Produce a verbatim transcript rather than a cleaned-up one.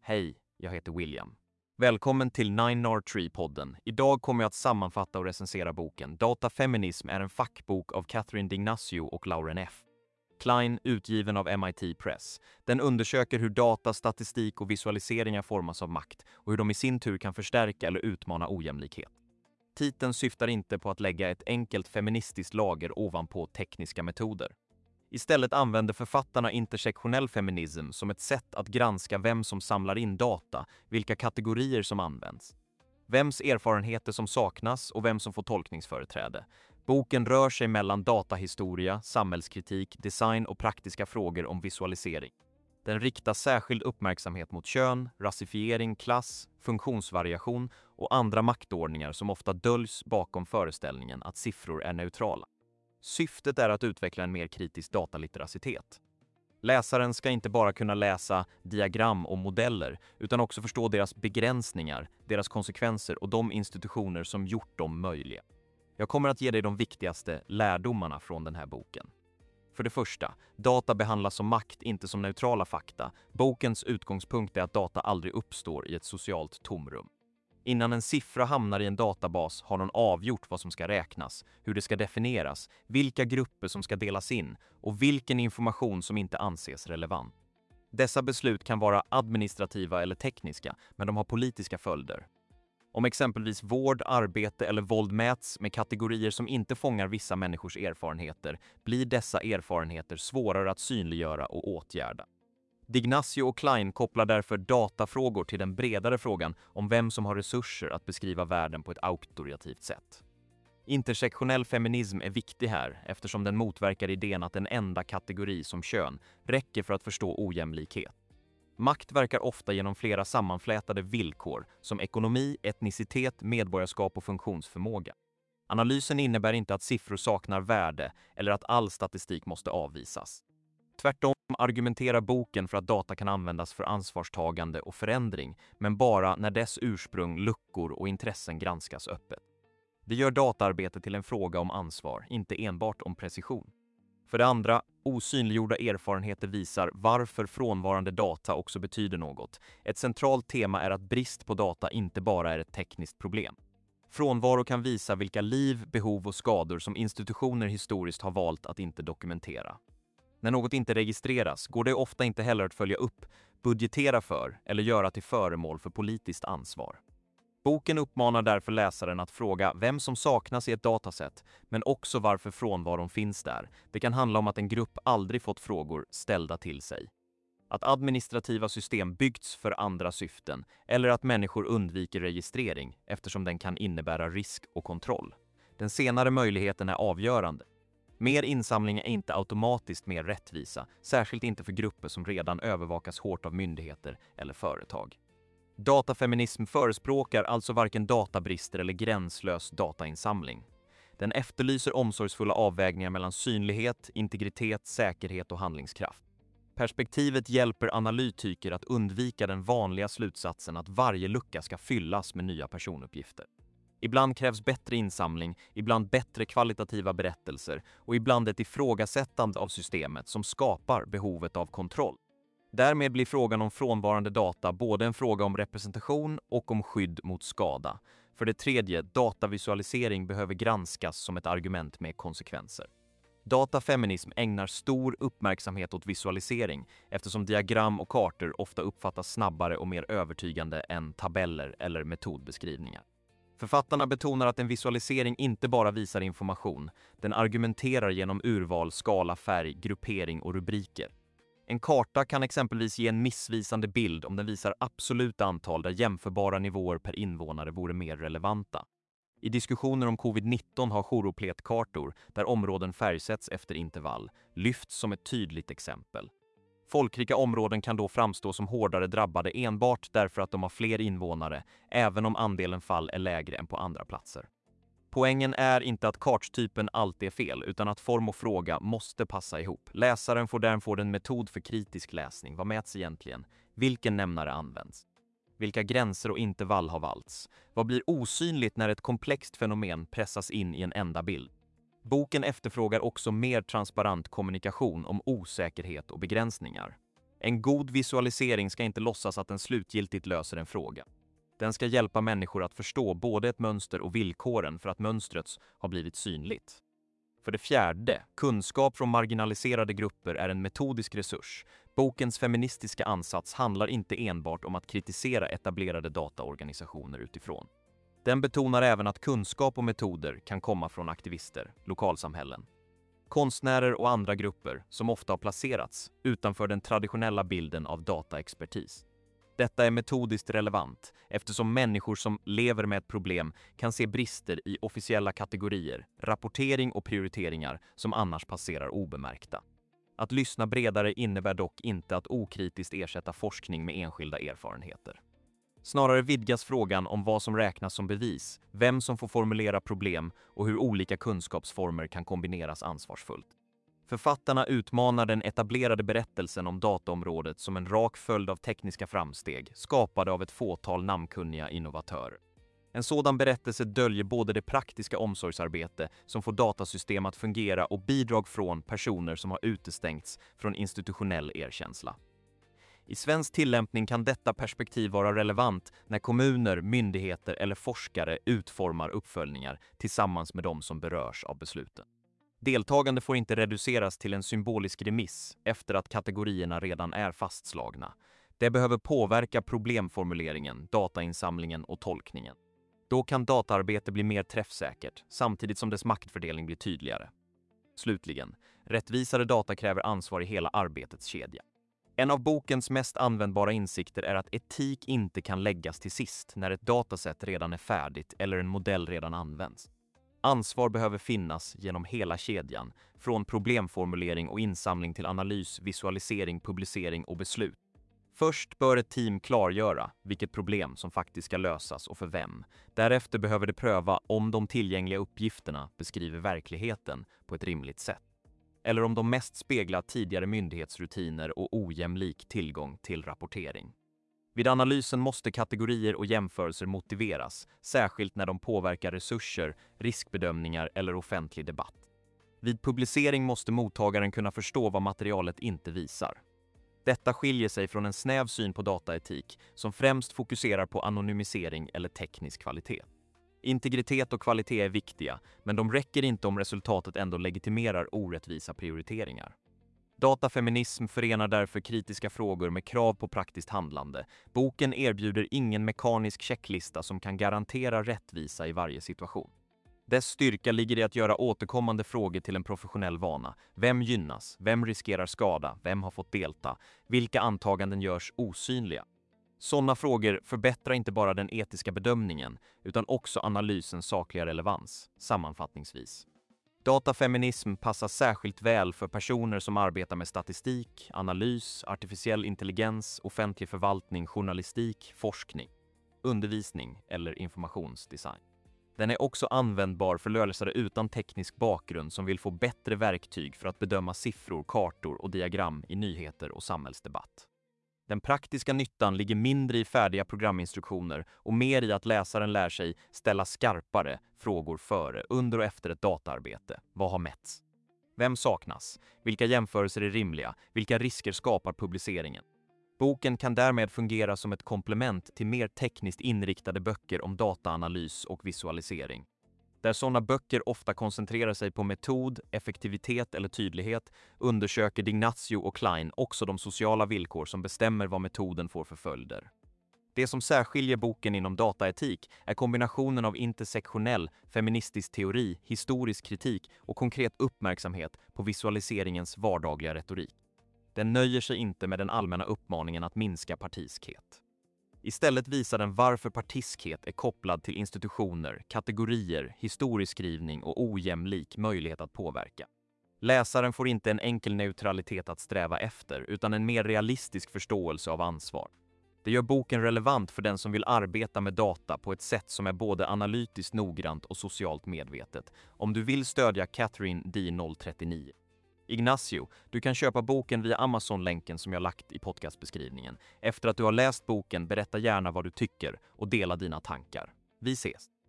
Hej, jag heter William. Välkommen till Nine R tre-podden. Idag kommer jag att sammanfatta och recensera boken Datafeminism är en fackbok av Catherine D'Ignacio och Lauren F. Klein, utgiven av M I T Press. Den undersöker hur data, statistik och visualiseringar formas av makt och hur de i sin tur kan förstärka eller utmana ojämlikhet. Titeln syftar inte på att lägga ett enkelt feministiskt lager ovanpå tekniska metoder. Istället använder författarna intersektionell feminism som ett sätt att granska vem som samlar in data, vilka kategorier som används, vems erfarenheter som saknas och vem som får tolkningsföreträde. Boken rör sig mellan datahistoria, samhällskritik, design och praktiska frågor om visualisering. Den riktar särskild uppmärksamhet mot kön, rasifiering, klass, funktionsvariation och andra maktordningar som ofta döljs bakom föreställningen att siffror är neutrala. Syftet är att utveckla en mer kritisk datalitteracitet. Läsaren ska inte bara kunna läsa diagram och modeller utan också förstå deras begränsningar, deras konsekvenser och de institutioner som gjort dem möjliga. Jag kommer att ge dig de viktigaste lärdomarna från den här boken. För det första, data behandlas som makt, inte som neutrala fakta. Bokens utgångspunkt är att data aldrig uppstår i ett socialt tomrum. Innan en siffra hamnar i en databas har någon avgjort vad som ska räknas, hur det ska definieras, vilka grupper som ska delas in och vilken information som inte anses relevant. Dessa beslut kan vara administrativa eller tekniska, men de har politiska följder. Om exempelvis vård, arbete eller våld mäts med kategorier som inte fångar vissa människors erfarenheter, blir dessa erfarenheter svårare att synliggöra och åtgärda. D'Ignacio och Klein kopplar därför datafrågor till den bredare frågan om vem som har resurser att beskriva världen på ett auktoritativt sätt. Intersektionell feminism är viktig här eftersom den motverkar idén att en enda kategori som kön räcker för att förstå ojämlikhet. Makt verkar ofta genom flera sammanflätade villkor som ekonomi, etnicitet, medborgarskap och funktionsförmåga. Analysen innebär inte att siffror saknar värde eller att all statistik måste avvisas. Tvärtom argumenterar boken för att data kan användas för ansvarstagande och förändring, men bara när dess ursprung, luckor och intressen granskas öppet. Det gör dataarbete till en fråga om ansvar, inte enbart om precision. För det andra, osynliggjorda erfarenheter visar varför frånvarande data också betyder något. Ett centralt tema är att brist på data inte bara är ett tekniskt problem. Frånvaro kan visa vilka liv, behov och skador som institutioner historiskt har valt att inte dokumentera. När något inte registreras går det ofta inte heller att följa upp, budgetera för eller göra till föremål för politiskt ansvar. Boken uppmanar därför läsaren att fråga vem som saknas i ett dataset, men också varför frånvaron finns där. Det kan handla om att en grupp aldrig fått frågor ställda till sig. Att administrativa system byggts för andra syften eller att människor undviker registrering eftersom den kan innebära risk och kontroll. Den senare möjligheten är avgörande. Mer insamling är inte automatiskt mer rättvisa, särskilt inte för grupper som redan övervakas hårt av myndigheter eller företag. Datafeminism förespråkar alltså varken databrister eller gränslös datainsamling. Den efterlyser omsorgsfulla avvägningar mellan synlighet, integritet, säkerhet och handlingskraft. Perspektivet hjälper analytiker att undvika den vanliga slutsatsen att varje lucka ska fyllas med nya personuppgifter. Ibland krävs bättre insamling, ibland bättre kvalitativa berättelser och ibland ett ifrågasättande av systemet som skapar behovet av kontroll. Därmed blir frågan om frånvarande data både en fråga om representation och om skydd mot skada. För det tredje, datavisualisering behöver granskas som ett argument med konsekvenser. Datafeminism ägnar stor uppmärksamhet åt visualisering eftersom diagram och kartor ofta uppfattas snabbare och mer övertygande än tabeller eller metodbeskrivningar. Författarna betonar att en visualisering inte bara visar information, den argumenterar genom urval, skala, färg, gruppering och rubriker. En karta kan exempelvis ge en missvisande bild om den visar absoluta antal där jämförbara nivåer per invånare vore mer relevanta. I diskussioner om covid nitton har choroupletkartor, där områden färgsätts efter intervall, lyfts som ett tydligt exempel. Folkrika områden kan då framstå som hårdare drabbade enbart därför att de har fler invånare, även om andelen fall är lägre än på andra platser. Poängen är inte att karttypen alltid är fel, utan att form och fråga måste passa ihop. Läsaren får därför en metod för kritisk läsning. Vad mäts egentligen? Vilken nämnare används? Vilka gränser och intervall har valts? Vad blir osynligt när ett komplext fenomen pressas in i en enda bild? Boken efterfrågar också mer transparent kommunikation om osäkerhet och begränsningar. En god visualisering ska inte låtsas att den slutgiltigt löser en fråga. Den ska hjälpa människor att förstå både ett mönster och villkoren för att mönstret har blivit synligt. För det fjärde, kunskap från marginaliserade grupper är en metodisk resurs. Bokens feministiska ansats handlar inte enbart om att kritisera etablerade dataorganisationer utifrån. Den betonar även att kunskap och metoder kan komma från aktivister, lokalsamhällen, konstnärer och andra grupper som ofta har placerats utanför den traditionella bilden av dataexpertis. Detta är metodiskt relevant eftersom människor som lever med ett problem kan se brister i officiella kategorier, rapportering och prioriteringar som annars passerar obemärkta. Att lyssna bredare innebär dock inte att okritiskt ersätta forskning med enskilda erfarenheter. Snarare vidgas frågan om vad som räknas som bevis, vem som får formulera problem och hur olika kunskapsformer kan kombineras ansvarsfullt. Författarna utmanar den etablerade berättelsen om dataområdet som en rak följd av tekniska framsteg, skapade av ett fåtal namnkunniga innovatörer. En sådan berättelse döljer både det praktiska omsorgsarbete som får datasystem att fungera och bidrag från personer som har utestängts från institutionell erkänsla. I svensk tillämpning kan detta perspektiv vara relevant när kommuner, myndigheter eller forskare utformar uppföljningar tillsammans med de som berörs av besluten. Deltagande får inte reduceras till en symbolisk remiss efter att kategorierna redan är fastslagna. Det behöver påverka problemformuleringen, datainsamlingen och tolkningen. Då kan dataarbete bli mer träffsäkert, samtidigt som dess maktfördelning blir tydligare. Slutligen, rättvisare data kräver ansvar i hela arbetets kedja. En av bokens mest användbara insikter är att etik inte kan läggas till sist när ett dataset redan är färdigt eller en modell redan används. Ansvar behöver finnas genom hela kedjan, från problemformulering och insamling till analys, visualisering, publicering och beslut. Först bör ett team klargöra vilket problem som faktiskt ska lösas och för vem. Därefter behöver det pröva om de tillgängliga uppgifterna beskriver verkligheten på ett rimligt sätt. Eller om de mest speglar tidigare myndighetsrutiner och ojämlik tillgång till rapportering. Vid analysen måste kategorier och jämförelser motiveras, särskilt när de påverkar resurser, riskbedömningar eller offentlig debatt. Vid publicering måste mottagaren kunna förstå vad materialet inte visar. Detta skiljer sig från en snäv syn på dataetik som främst fokuserar på anonymisering eller teknisk kvalitet. Integritet och kvalitet är viktiga, men de räcker inte om resultatet ändå legitimerar orättvisa prioriteringar. Datafeminism förenar därför kritiska frågor med krav på praktiskt handlande. Boken erbjuder ingen mekanisk checklista som kan garantera rättvisa i varje situation. Dess styrka ligger i att göra återkommande frågor till en professionell vana. Vem gynnas? Vem riskerar skada? Vem har fått delta? Vilka antaganden görs osynliga? Sådana frågor förbättrar inte bara den etiska bedömningen utan också analysens sakliga relevans, sammanfattningsvis. Datafeminism passar särskilt väl för personer som arbetar med statistik, analys, artificiell intelligens, offentlig förvaltning, journalistik, forskning, undervisning eller informationsdesign. Den är också användbar för lösare utan teknisk bakgrund som vill få bättre verktyg för att bedöma siffror, kartor och diagram i nyheter och samhällsdebatt. Den praktiska nyttan ligger mindre i färdiga programinstruktioner och mer i att läsaren lär sig ställa skarpare frågor före, under och efter ett dataarbete. Vad har mätts? Vem saknas? Vilka jämförelser är rimliga? Vilka risker skapar publiceringen? Boken kan därmed fungera som ett komplement till mer tekniskt inriktade böcker om dataanalys och visualisering. Där sådana böcker ofta koncentrerar sig på metod, effektivitet eller tydlighet undersöker D'Ignazio och Klein också de sociala villkor som bestämmer vad metoden får för följder. Det som särskiljer boken inom dataetik är kombinationen av intersektionell, feministisk teori, historisk kritik och konkret uppmärksamhet på visualiseringens vardagliga retorik. Den nöjer sig inte med den allmänna uppmaningen att minska partiskhet. Istället visar den varför partiskhet är kopplad till institutioner, kategorier, historieskrivning och ojämlik möjlighet att påverka. Läsaren får inte en enkel neutralitet att sträva efter utan en mer realistisk förståelse av ansvar. Det gör boken relevant för den som vill arbeta med data på ett sätt som är både analytiskt noggrant och socialt medvetet. Om du vill stödja Catherine D noll tre nio. Ignacio, du kan köpa boken via Amazon-länken som jag lagt i podcastbeskrivningen. Efter att du har läst boken, berätta gärna vad du tycker och dela dina tankar. Vi ses!